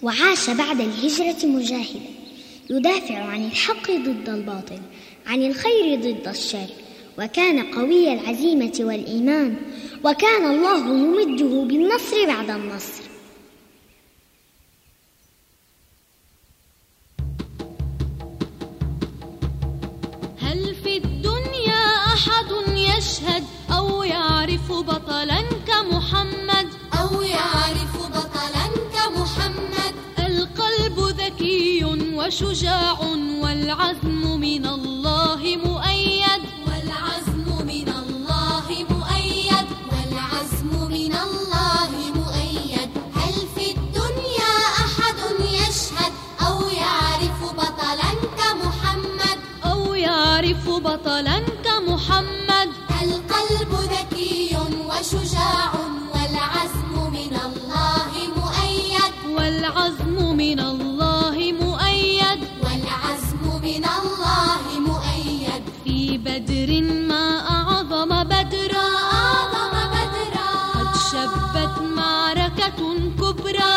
وعاش بعد الهجرة مجاهدا يدافع عن الحق ضد الباطل، عن الخير ضد الشر، وكان قوي العزيمة والإيمان، وكان الله يمده بالنصر بعد النصر. هل في الدنيا أحد يشهد أو يعرف بطلا كمحمد؟ أو يعرف بطلا كمحمد. القلب ذكي وشجاع والعزم من الله مؤيد، والعزم من الله مؤيد، والعزم من الله مؤيد. هل في الدنيا أحد يشهد أو يعرف بطلا كمحمد؟ أو يعرف بطلا كمحمد. القلب ذكي وشجاع والعزم من الله مؤيد، والعزم من الله مؤيد، والعزم من الله مؤيد. في بدر ما أعظم بدرا، أعظم بدرا. قد شبت معركة كبرى،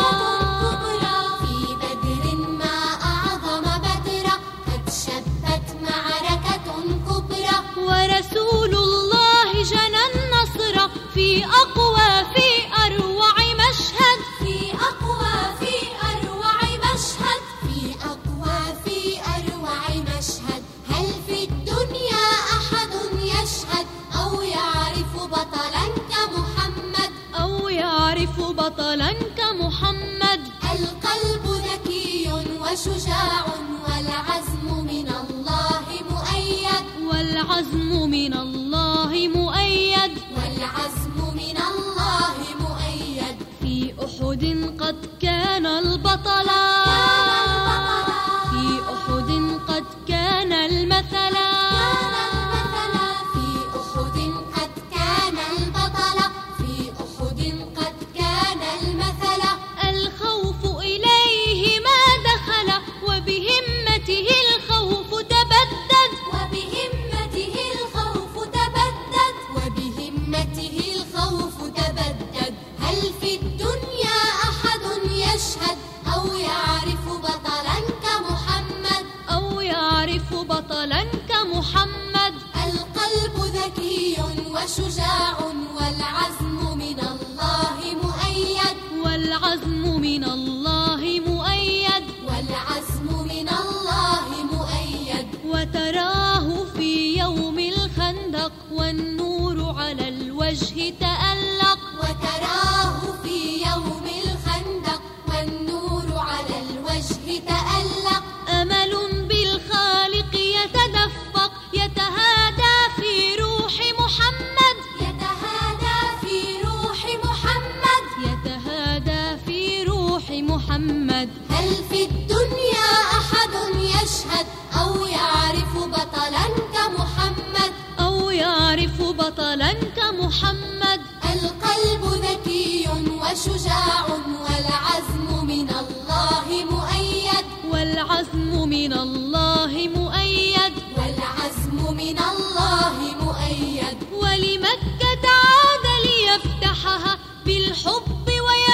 في بدر ما أعظم بدرا. قد شبت معركة كبرى. ورسول الله جنى النصر في أقوى في أروع مشهد، في أقوى في أروع مشهد، في أقوى في أروع مشهد. هل في الدنيا أحد يشهد أو يعرف بطلا كمحمد؟ أو يعرف بطلا كمحمد. القلب ذكي وشجاع والعزم من الله مؤيد، والعزم من الله مؤيد، والعزم من الله مؤيد. في أحد قد كان البطلا، في أحد قد كان المثلا، في أحد قد كان البطلا، في أحد قد كان المثلا. الخوف إليه ما دخل وبهمته الخوف تبدد، وبهمته الخوف تبدد، وبهمته الخوف تبدد. هل في الدنيا أحد يشهد أو يعرف بطلا كمحمد؟ أو يعرف بطلا كمحمد. القلب ذكي وشجاع والعزم من الله مؤيد، والعزم من الله مؤيد، والعزم من الله مؤيد. وتراه في يوم الخندق والنور على الوجه تألق، وتراه في يوم الخندق والنور على الوجه تألق. أمل بالخالق يتدفق يتهادى في روح محمد، يتهادى في روح محمد، يتهادى في روح محمد. هل في الدنيا أحد يشهد أو يعرف بطلا كمحمد؟ أو يعرف بطلا كمحمد. القلب ذكي وشجاع والعزم من الله مؤيد، والعزم من الله مؤيد، والعزم من الله مؤيد. ولمكة عاد ليفتحها بالحب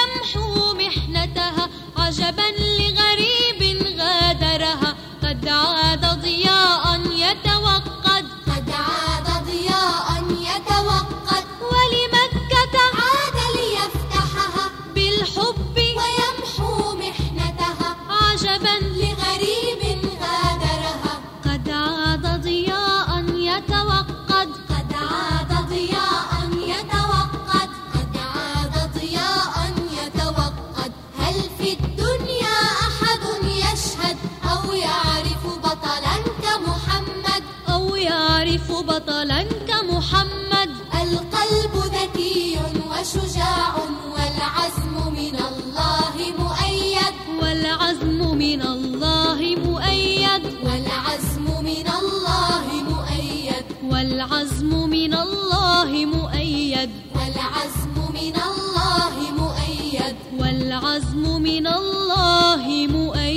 ويمحو محنتها. عجبا لغريب غادرها قد عاد ضياء يتوقد، قد عاد ضياء يتوقد. ولمكة عاد ليفتحها بالحب ويمحو محنتها. عجبا لغريب غادرها قد عاد ضياء يتوقد، قد عاد ضياء يتوقد، قد عاد ضياء يتوقد. هل في الدنيا أحد يشهد أو يعرف بطلا كمحمد؟ أو يعرف بطلا كمحمد. القلب ذكي وشجاع والعزم من الله مؤيد، والعزم من الله مؤيد، والعزم من الله مؤيد، والعزم من الله مؤيد، والعزم من الله مؤيد، والعزم من الله مؤيد.